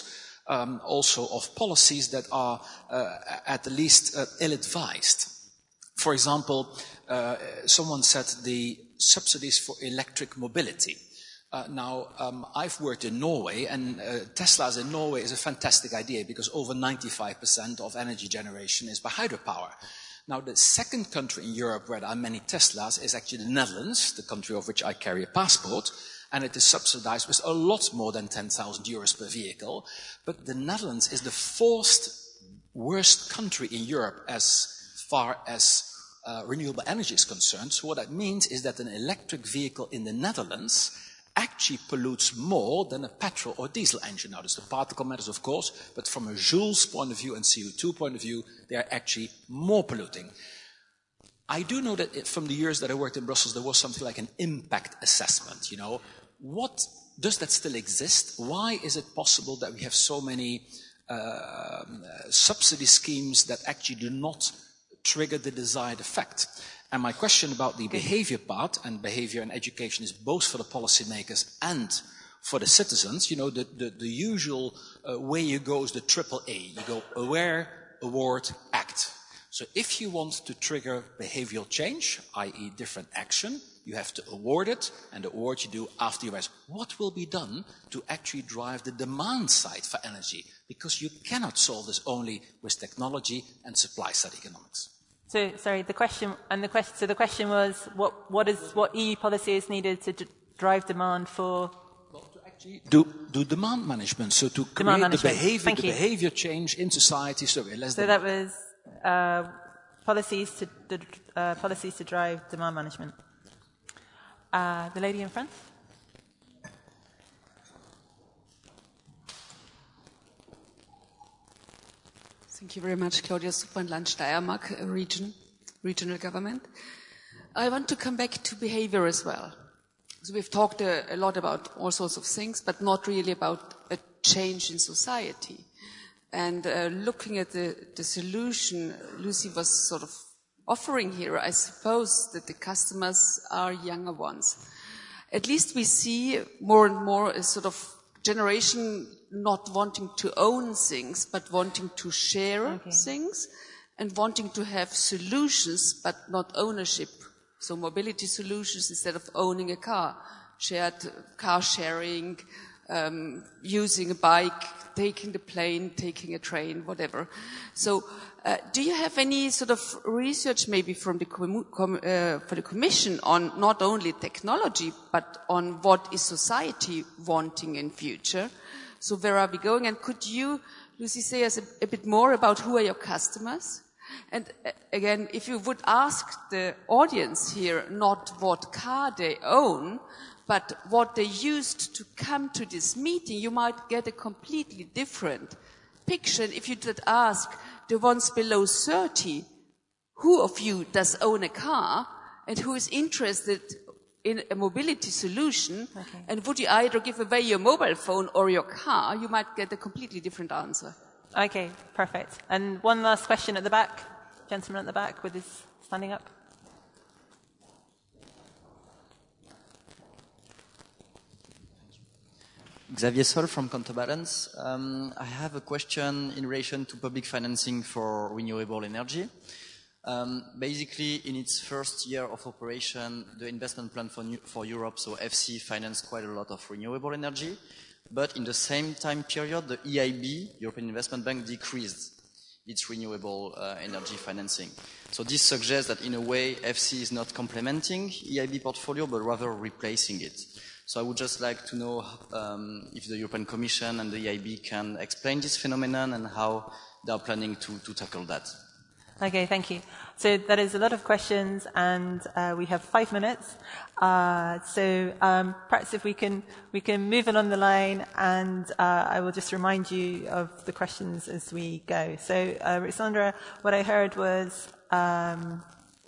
um, also of policies that are uh, at the least uh, ill-advised. For example, uh, someone said the subsidies for electric mobility. Uh, now, um, I've worked in Norway, and uh, Teslas in Norway is a fantastic idea because over ninety-five percent of energy generation is by hydropower. Now, the second country in Europe where there are many Teslas is actually the Netherlands, the country of which I carry a passport, and it is subsidized with a lot more than ten thousand euros per vehicle. But the Netherlands is the fourth worst country in Europe as far as uh, renewable energy is concerned. So what that means is that an electric vehicle in the Netherlands actually pollutes more than a petrol or diesel engine. Now, there's the particle matters, of course, but from a joules point of view and C O two point of view, they are actually more polluting. I do know that it, from the years that I worked in Brussels, there was something like an impact assessment, you know. What, does that still exist? Why is it possible that we have so many uh, subsidy schemes that actually do not trigger the desired effect? And my question about the behavior part, and behavior and education is both for the policymakers and for the citizens. You know, the, the, the usual uh, way you go is the triple A. You go aware, award, act. So if you want to trigger behavioral change, that is different action, you have to award it, and the award you do after you ask. What will be done to actually drive the demand side for energy? Because you cannot solve this only with technology and supply side economics. So, sorry, the question, and the question, so the question was, what, what is, what E U policy is needed to d- drive demand for? Well, to actually do, do demand management, so to create the behavior, the behavior change in society. So, less so that was uh, policies to the, uh, policies to drive demand management. Uh, the lady in front. Thank you very much, Claudia Supernland, Steiermark region, regional government. I want to come back to behavior as well. So we've talked a, a lot about all sorts of things, but not really about a change in society. And uh, looking at the, the solution Lucy was sort of offering here, I suppose that the customers are younger ones. At least we see more and more a sort of generation not wanting to own things, but wanting to share okay. things, and wanting to have solutions, but not ownership. So mobility solutions instead of owning a car, shared car sharing, um, using a bike, taking the plane, taking a train, whatever. So, uh, do you have any sort of research, maybe from the com- com- uh, for the Commission, on not only technology, but on what is society wanting in future? So where are we going? And could you, Lucy, say us a, a bit more about who are your customers? And uh, again, if you would ask the audience here not what car they own, but what they used to come to this meeting, you might get a completely different picture. If you did ask the ones below thirty, who of you does own a car and who is interested in a mobility solution, okay. and would you either give away your mobile phone or your car, you might get a completely different answer. Okay, perfect. And one last question at the back. Gentleman at the back with his standing up. Xavier Sol from Counterbalance. Um, I have a question in relation to public financing for renewable energy. Um, basically, in its first year of operation, the investment plan for, new, for Europe, so F C, financed quite a lot of renewable energy. But in the same time period, the E I B, European Investment Bank, decreased its renewable uh, energy financing. So this suggests that in a way, F C is not complementing E I B portfolio, but rather replacing it. So I would just like to know um, if the European Commission and the E I B can explain this phenomenon and how they are planning to, to tackle that. Okay, thank you. So that is a lot of questions, and uh, we have five minutes. Uh, so um, perhaps if we can we can move along the line, and uh, I will just remind you of the questions as we go. So, uh, Ruxandra, what I heard was. Um,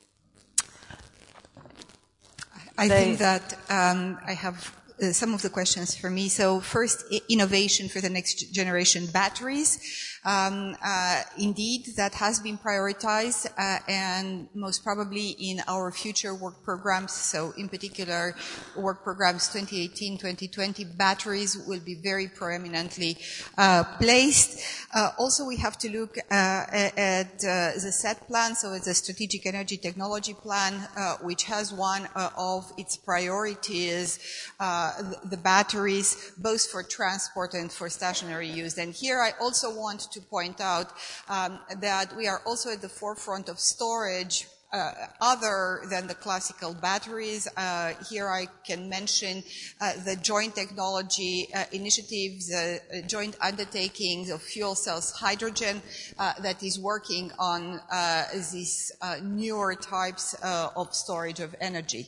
I think that um, I have uh, some of the questions for me. So first, I- innovation for the next generation batteries. Um, uh, indeed, that has been prioritized, uh, and most probably in our future work programs, so in particular work programs twenty eighteen to twenty twenty, batteries will be very proeminently uh, placed. Uh, also, we have to look uh, at uh, the SET plan, so it's a Strategic Energy Technology Plan, uh, which has one uh, of its priorities, uh, the, the batteries, both for transport and for stationary use. And here I also want to point out um, that we are also at the forefront of storage Uh, other than the classical batteries. Uh, here I can mention uh, the joint technology uh, initiatives, uh, uh, joint undertakings of fuel cells hydrogen uh, that is working on uh, these uh, newer types uh, of storage of energy.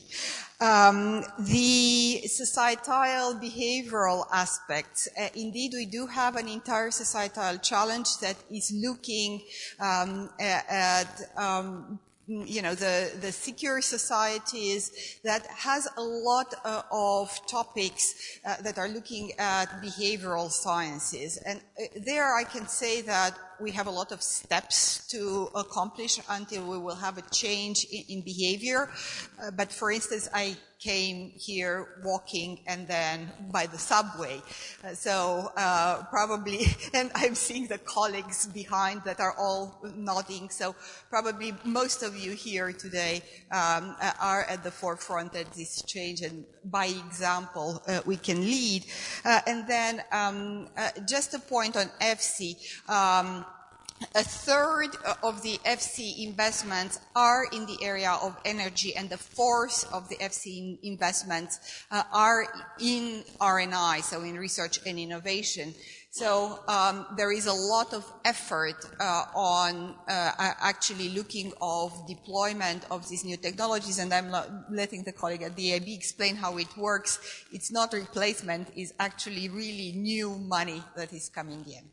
Um, the societal behavioral aspects. Uh, indeed, we do have an entire societal challenge that is looking um, at um, you know, the, the secure societies that has a lot uh, of topics uh, that are looking at behavioral sciences. And uh, there I can say that we have a lot of steps to accomplish until we will have a change in, in behavior. Uh, but for instance, I came here walking and then by the subway. Uh, so uh, probably, and I'm seeing the colleagues behind that are all nodding. So probably most of you here today um, are at the forefront of this change, and by example uh, we can lead. Uh, and then um, uh, just a point on E F S I. Um, A third of the E F S I investments are in the area of energy, and the fourth of the E F S I investments uh, are in R and I, so in research and innovation. So um, there is a lot of effort uh, on uh, actually looking of deployment of these new technologies, and I'm letting the colleague at the E I B explain how it works. It's not replacement, it's actually really new money that is coming in.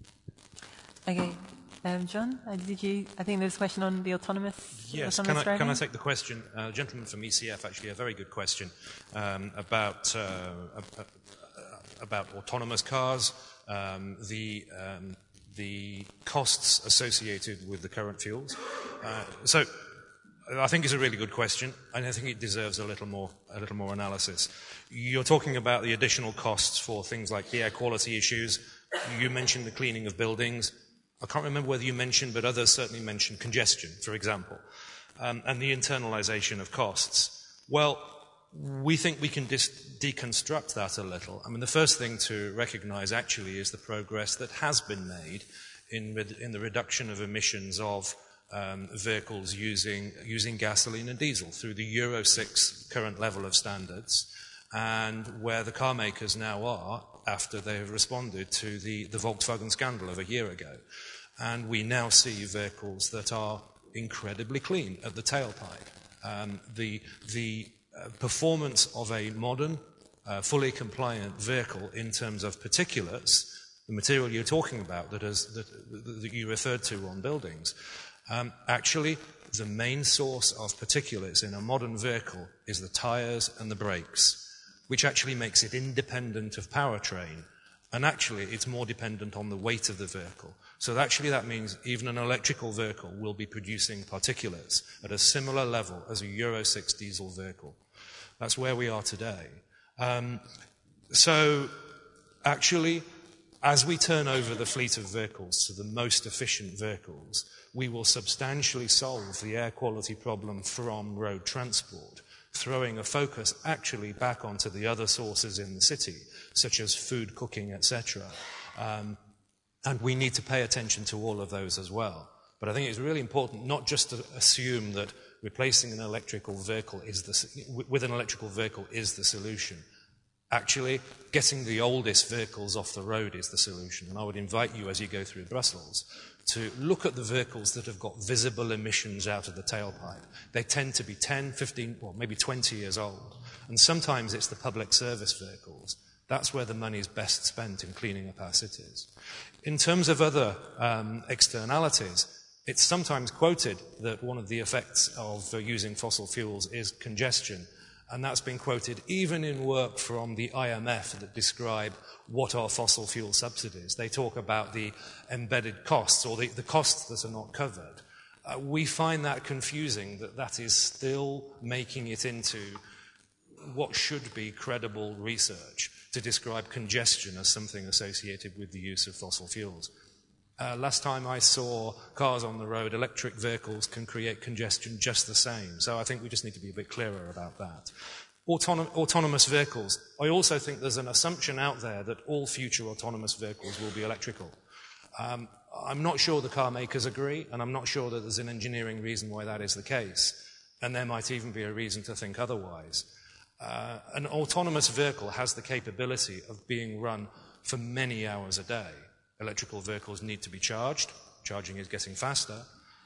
Okay. Um, John, uh, did you, I think there's a question on the autonomous Yes, autonomous can I, can I driving? take the question? Uh, gentleman from E C F, actually, a very good question um, about, uh, uh, about autonomous cars, um, the, um, the costs associated with the current fuels. Uh, so I think it's a really good question, and I think it deserves a little more, a little more analysis. You're talking about the additional costs for things like the air quality issues. You mentioned the cleaning of buildings. I can't remember whether you mentioned, but others certainly mentioned congestion, for example, um, and the internalization of costs. Well, we think we can dis- deconstruct that a little. I mean, the first thing to recognize actually is the progress that has been made in, re- in the reduction of emissions of um, vehicles using, using gasoline and diesel through the Euro six current level of standards, and where the car makers now are after they have responded to the, the Volkswagen scandal of a year ago. And we now see vehicles that are incredibly clean at the tailpipe. Um, the the uh, performance of a modern, uh, fully compliant vehicle in terms of particulates, the material you're talking about that, is, that, that you referred to on buildings, um, actually the main source of particulates in a modern vehicle is the tyres and the brakes, which actually makes it independent of powertrain. And actually, it's more dependent on the weight of the vehicle. So actually, that means even an electrical vehicle will be producing particulates at a similar level as a Euro six diesel vehicle. That's where we are today. Um, so actually, as we turn over the fleet of vehicles to the most efficient vehicles, we will substantially solve the air quality problem from road transport, throwing a focus actually back onto the other sources in the city, such as food, cooking, et cetera. Um, and we need to pay attention to all of those as well. But I think it's really important not just to assume that replacing an electrical vehicle is the, with an electrical vehicle is the solution. Actually, getting the oldest vehicles off the road is the solution. And I would invite you, as you go through Brussels, to look at the vehicles that have got visible emissions out of the tailpipe. They tend to be ten, fifteen, well, maybe twenty years old. And sometimes it's the public service vehicles. That's where the money is best spent in cleaning up our cities. In terms of other um, externalities, it's sometimes quoted that one of the effects of uh, using fossil fuels is congestion. And that's been quoted even in work from the I M F that describe what are fossil fuel subsidies. They talk about the embedded costs or the, the costs that are not covered. Uh, we find that confusing, that that is still making it into what should be credible research to describe congestion as something associated with the use of fossil fuels. Uh, last time I saw cars on the road, electric vehicles can create congestion just the same. So I think we just need to be a bit clearer about that. Autonom- autonomous vehicles. I also think there's an assumption out there that all future autonomous vehicles will be electrical. Um, I'm not sure the car makers agree, and I'm not sure that there's an engineering reason why that is the case. And there might even be a reason to think otherwise. Uh, an autonomous vehicle has the capability of being run for many hours a day. Electrical vehicles need to be charged. Charging is getting faster.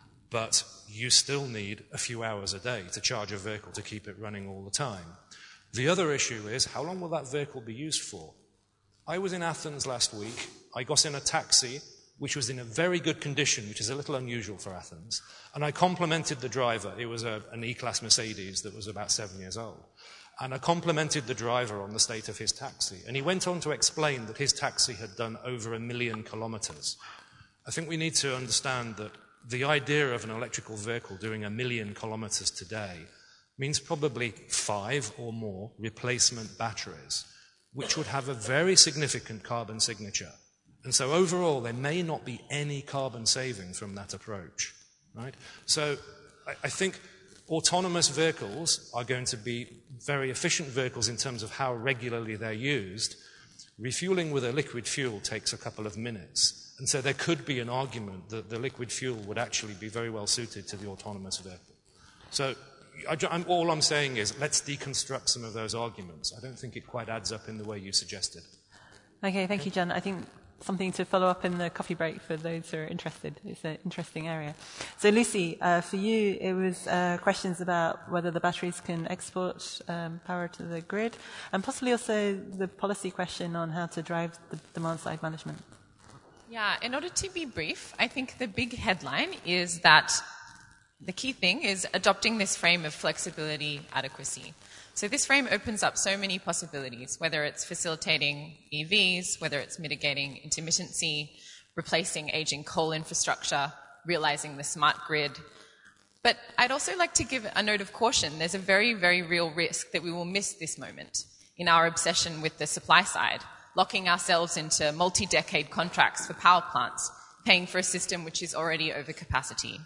But you still need a few hours a day to charge a vehicle to keep it running all the time. The other issue is, how long will that vehicle be used for? I was in Athens last week. I got in a taxi, which was in a very good condition, which is a little unusual for Athens. And I complimented the driver. It was a, an E-Class Mercedes that was about seven years old. And I complimented the driver on the state of his taxi. And he went on to explain that his taxi had done over a million kilometers. I think we need to understand that the idea of an electrical vehicle doing a million kilometers today means probably five or more replacement batteries, which would have a very significant carbon signature. And so overall, there may not be any carbon saving from that approach, right? So I, I think autonomous vehicles are going to be very efficient vehicles in terms of how regularly they're used. Refueling with a liquid fuel takes a couple of minutes. And so there could be an argument that the liquid fuel would actually be very well suited to the autonomous vehicle. So I, I'm, all I'm saying is let's deconstruct some of those arguments. I don't think it quite adds up in the way you suggested. Okay, thank you, John. I think something to follow up in the coffee break for those who are interested. It's an interesting area. So, Lucy, uh, for you, it was uh, questions about whether the batteries can export um, power to the grid, and possibly also the policy question on how to drive the demand-side management. Yeah, in order to be brief, I think the big headline is that the key thing is adopting this frame of flexibility adequacy. So this frame opens up so many possibilities, whether it's facilitating E Vs, whether it's mitigating intermittency, replacing aging coal infrastructure, realizing the smart grid. But I'd also like to give a note of caution. There's a very, very real risk that we will miss this moment in our obsession with the supply side, locking ourselves into multi-decade contracts for power plants, paying for a system which is already over capacity.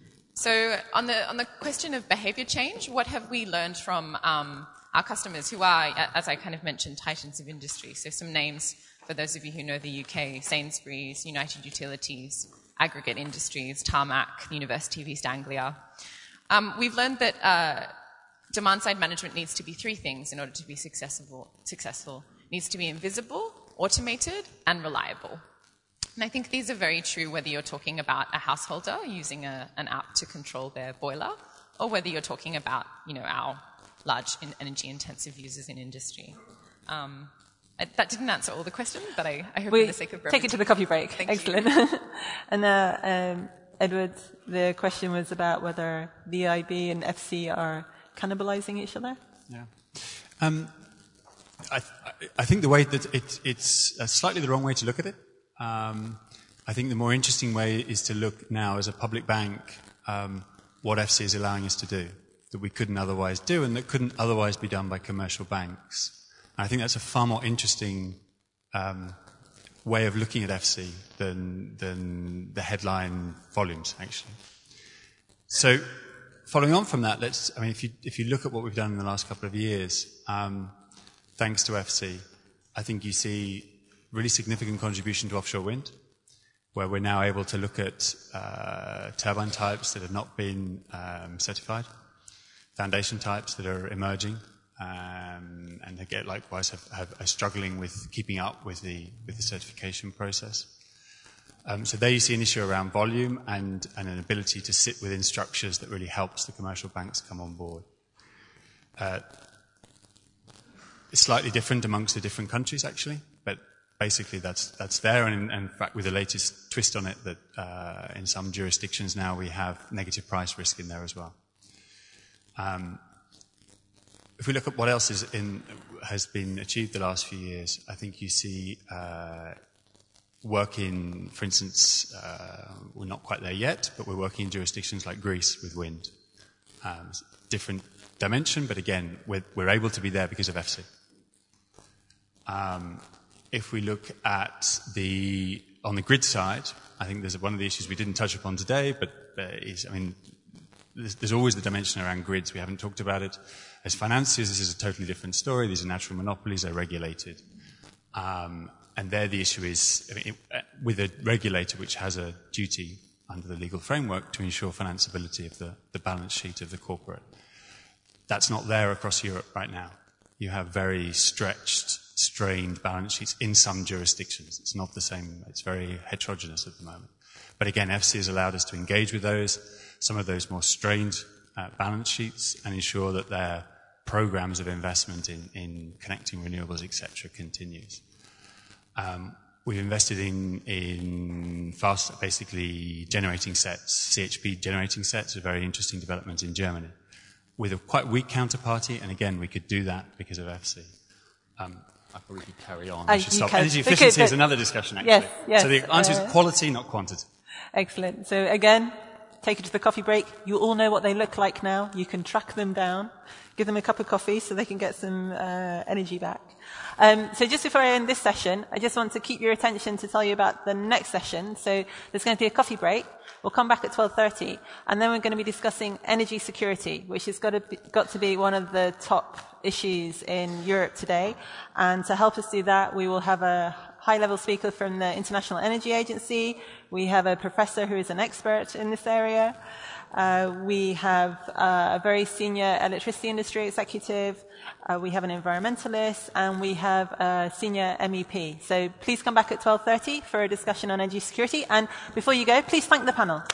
So on the on the question of behaviour change, what have we learned from um, our customers who are, as I kind of mentioned, titans of industry? So some names for those of you who know the U K: Sainsbury's, United Utilities, Aggregate Industries, Tarmac, the University of East Anglia. Um, we've learned that uh, demand-side management needs to be three things in order to be successful. Successful. It needs to be invisible, automated, and reliable. And I think these are very true whether you're talking about a householder using a, an app to control their boiler, or whether you're talking about, you know, our large energy-intensive users in industry. Um, I, that didn't answer all the questions, but I, I hope we for the sake of brevity. take it to the coffee break. Thank Excellent. And uh, um, Edward, the question was about whether the I B and F C are cannibalizing each other. Yeah. Um, I, I think the way that it, it's slightly the wrong way to look at it. Um, I think the more interesting way is to look now as a public bank um, what F C is allowing us to do that we couldn't otherwise do and that couldn't otherwise be done by commercial banks. And I think that's a far more interesting um, way of looking at F C than, than the headline volumes, actually. So following on from that, let's, I mean, if you, if you look at what we've done in the last couple of years, um, thanks to F C, I think you see really significant contribution to offshore wind, where we're now able to look at uh, turbine types that have not been um, certified, foundation types that are emerging, um, and they get likewise have, have, are struggling with keeping up with the with the certification process. Um, so there you see an issue around volume and, and an ability to sit within structures that really helps the commercial banks come on board. Uh, it's slightly different amongst the different countries, actually, but basically that's that's there, and, and in fact with the latest twist on it that uh, in some jurisdictions now we have negative price risk in there as well. Um, if we look at what else is in, has been achieved the last few years, I think you see uh, work in, for instance, uh, we're not quite there yet, but we're working in jurisdictions like Greece with wind. Um, different dimension, but again, we're, we're able to be there because of EFSI. Um, if we look at the, on the grid side, I think there's one of the issues we didn't touch upon today, but uh, is, I mean, there's, there's always the dimension around grids. We haven't talked about it. As financiers, this is a totally different story. These are natural monopolies. They're regulated. Um, and there the issue is, I mean, it, with a regulator which has a duty under the legal framework to ensure financeability of the, the balance sheet of the corporate. That's not there across Europe right now. You have very stretched, strained balance sheets in some jurisdictions. It's not the same. It's very heterogeneous at the moment. But again, EFSI has allowed us to engage with those, some of those more strained uh, balance sheets, and ensure that their programs of investment in, in connecting renewables, et cetera, continues. Um, we've invested in, in fast, basically generating sets, C H P generating sets, a very interesting development in Germany, with a quite weak counterparty, and again, we could do that because of EFSI. Um, I probably could carry on. I should stop. Can. Energy efficiency okay, is another discussion, actually. Yes, yes. So the answer uh, is quality, not quantity. Excellent. So again, take it to the coffee break. You all know what they look like now. You can track them down, give them a cup of coffee so they can get some uh, energy back. Um, so just before I end this session, I just want to keep your attention to tell you about the next session. So there's going to be a coffee break. We'll come back at twelve thirty, and then we're going to be discussing energy security, which has got to be, got to be one of the top issues in Europe today. And to help us do that, we will have a high-level speaker from the International Energy Agency. We have a professor who is an expert in this area. Uh, we have uh, a very senior electricity industry executive. Uh, we have an environmentalist, and we have a senior M E P. So please come back at twelve thirty for a discussion on energy security. And before you go, please thank the panel.